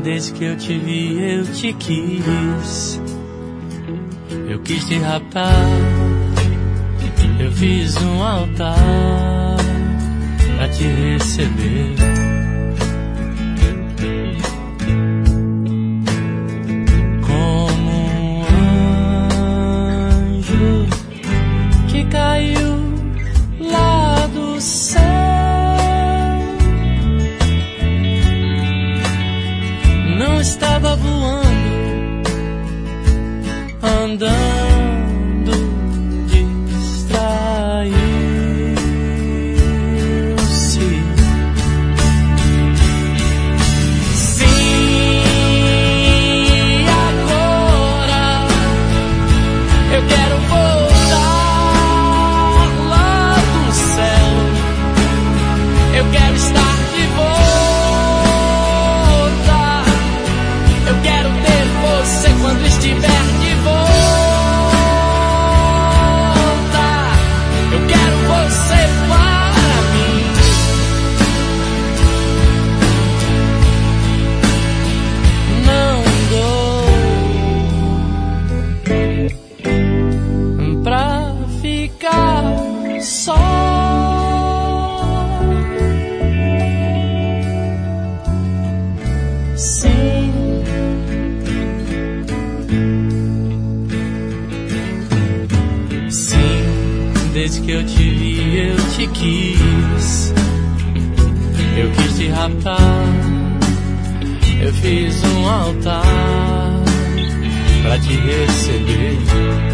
Desde que eu te vi, eu te quis. Eu quis te raptar. Eu fiz um altar pra te receber. Como um anjo que caiu lá do céu. Não estava voando, andando, distraiu-se. Sim, agora eu quero voltar lá do céu. Eu quero estar de volta. Eu quero ter você quando estiver de volta. Eu quero você para mim. Não dou pra ficar só. Sim. Desde que eu te vi, eu te quis. Eu quis te raptar. Eu fiz um altar pra te receber.